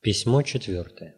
Письмо 4.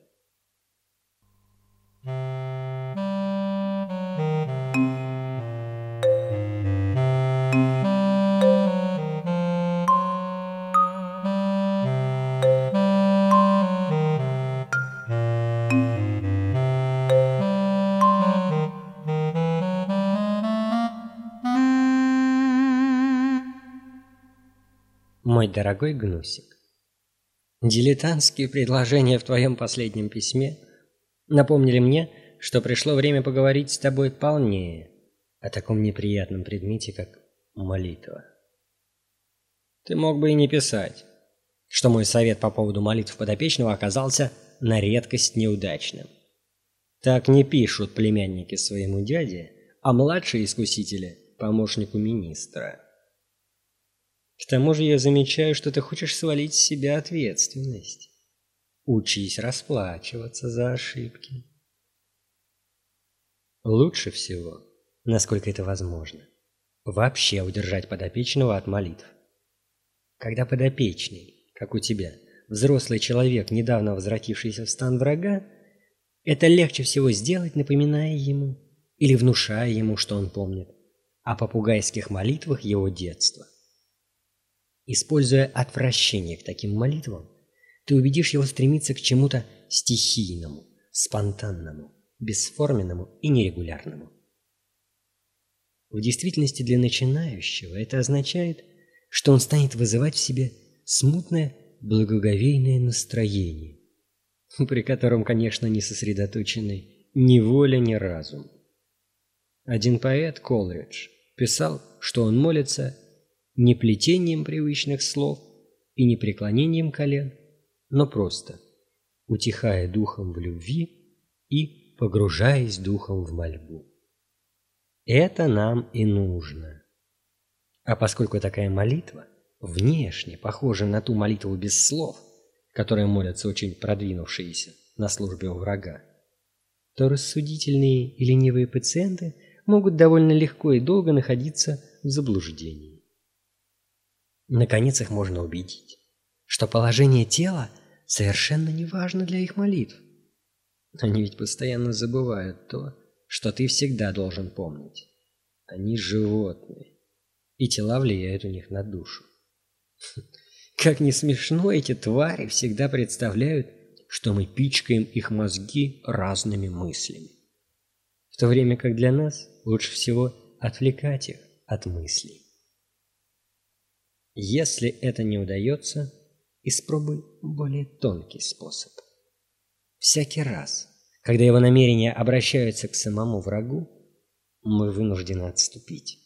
Мой дорогой Гнусик, дилетантские предложения в твоем последнем письме напомнили мне, что пришло время поговорить с тобой полнее о таком неприятном предмете, как молитва. Ты мог бы и не писать, что мой совет по поводу молитв подопечного оказался на редкость неудачным. Так не пишут племянники своему дяде, а младшие искусители – помощнику министра. К тому же я замечаю, что ты хочешь свалить с себя ответственность. Учись расплачиваться за ошибки. Лучше всего, насколько это возможно, вообще удержать подопечного от молитв. Когда подопечный, как у тебя, взрослый человек, недавно возвратившийся в стан врага, это легче всего сделать, напоминая ему или внушая ему, что он помнит, о попугайских молитвах его детства. Используя отвращение к таким молитвам, ты убедишь его стремиться к чему-то стихийному, спонтанному, бесформенному и нерегулярному. В действительности для начинающего это означает, что он станет вызывать в себе смутное благоговейное настроение, при котором, конечно, не сосредоточены ни воля, ни разум. Один поэт, Колридж, писал, что он молится не плетением привычных слов и не преклонением колен, но просто утихая духом в любви и погружаясь духом в мольбу. Это нам и нужно. А поскольку такая молитва внешне похожа на ту молитву без слов, которой молятся очень продвинувшиеся на службе у врага, то рассудительные и ленивые пациенты могут довольно легко и долго находиться в заблуждении. Наконец их можно убедить, что положение тела совершенно не важно для их молитв. Они ведь постоянно забывают то, что ты всегда должен помнить. Они животные, и тела влияют у них на душу. Как не смешно, эти твари всегда представляют, что мы пичкаем их мозги разными мыслями, в то время как для нас лучше всего отвлекать их от мыслей. Если это не удается, испробуй более тонкий способ. Всякий раз, когда его намерения обращаются к самому врагу, мы вынуждены отступить.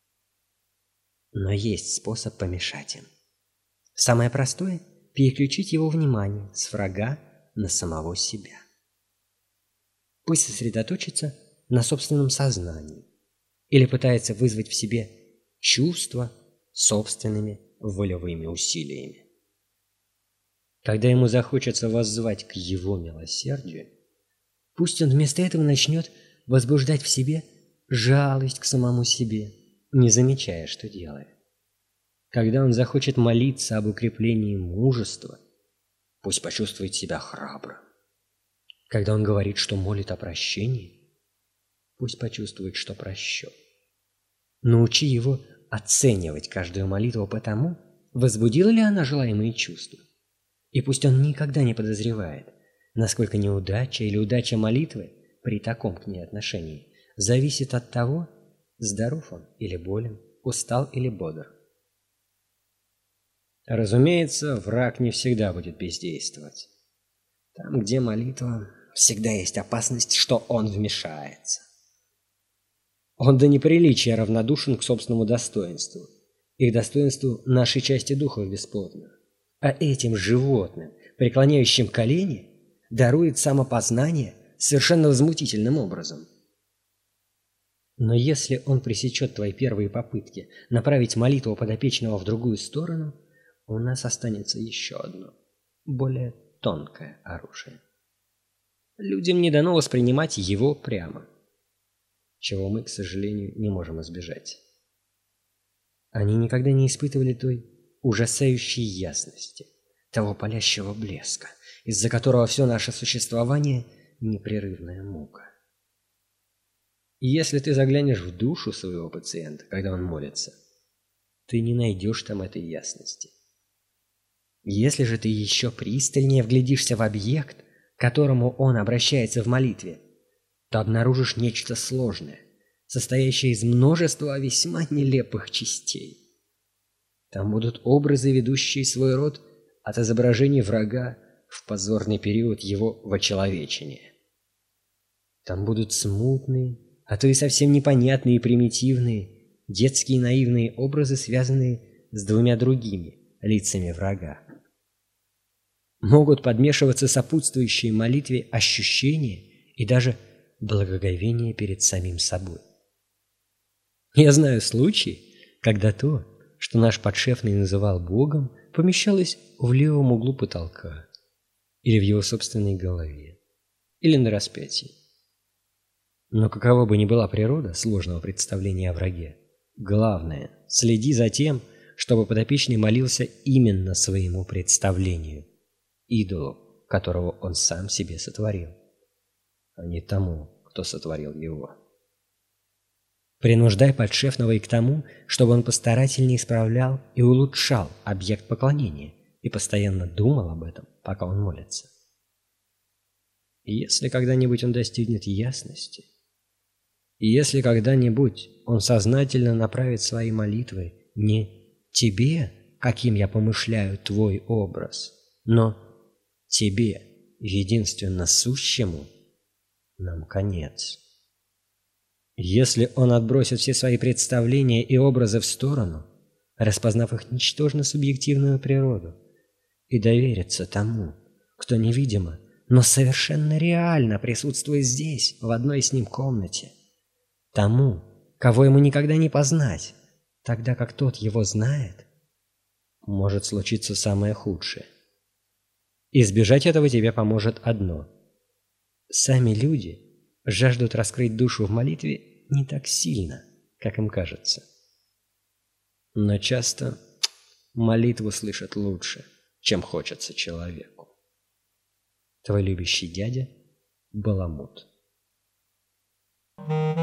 Но есть способ помешать им. Самое простое – переключить его внимание с врага на самого себя. Пусть сосредоточится на собственном сознании или пытается вызвать в себе чувства собственными волевыми усилиями. Когда ему захочется воззвать к его милосердию, пусть он вместо этого начнет возбуждать в себе жалость к самому себе, не замечая, что делает. Когда он захочет молиться об укреплении мужества, пусть почувствует себя храбрым. Когда он говорит, что молит о прощении, пусть почувствует, что прощен. Научи его оценивать каждую молитву по тому, возбудила ли она желаемые чувства. И пусть он никогда не подозревает, насколько неудача или удача молитвы при таком к ней отношении зависит от того, здоров он или болен, устал или бодр. Разумеется, враг не всегда будет бездействовать. Там, где молитва, всегда есть опасность, что он вмешается. Он до неприличия равнодушен к собственному достоинству и к достоинству нашей части духов бесплотных. А этим животным, преклоняющим колени, дарует самопознание совершенно возмутительным образом. Но если он пресечет твои первые попытки направить молитву подопечного в другую сторону, у нас останется еще одно, более тонкое оружие. Людям не дано воспринимать его прямо, чего мы, к сожалению, не можем избежать. Они никогда не испытывали той ужасающей ясности, того палящего блеска из-за которого все наше существование — непрерывная мука. И если ты заглянешь в душу своего пациента, когда он молится, ты не найдешь там этой ясности. Если же ты еще пристальнее вглядишься в объект, к которому он обращается в молитве, то обнаружишь нечто сложное, состоящее из множества весьма нелепых частей. Там будут образы, ведущие свой род от изображений врага в позорный период его вочеловечения. Там будут смутные, а то и совсем непонятные и примитивные, детские наивные образы, связанные с двумя другими лицами врага. Могут подмешиваться сопутствующие молитве ощущения и даже благоговение перед самим собой. Я знаю случаи, когда то, что наш подшефный называл Богом, помещалось в левом углу потолка, или в его собственной голове, или на распятии. Но какова бы ни была природа сложного представления о враге, главное – следи за тем, чтобы подопечный молился именно своему представлению, идолу, которого он сам себе сотворил, а не тому, кто сотворил его. Принуждай подшефного и к тому, чтобы он постарательнее исправлял и улучшал объект поклонения и постоянно думал об этом, пока он молится. И если когда-нибудь он достигнет ясности, и если когда-нибудь он сознательно направит свои молитвы не тебе, каким я помышляю твой образ, но тебе, единственно сущему, нам конец. Если он отбросит все свои представления и образы в сторону, распознав их ничтожно субъективную природу, и доверится тому, кто невидимо, но совершенно реально присутствует здесь, в одной с ним комнате, тому, кого ему никогда не познать, тогда как тот его знает, может случиться самое худшее. Избежать этого тебе поможет одно. Сами люди жаждут раскрыть душу в молитве не так сильно, как им кажется. Но часто молитву слышат лучше, чем хочется человеку. Твой любящий дядя Баламут.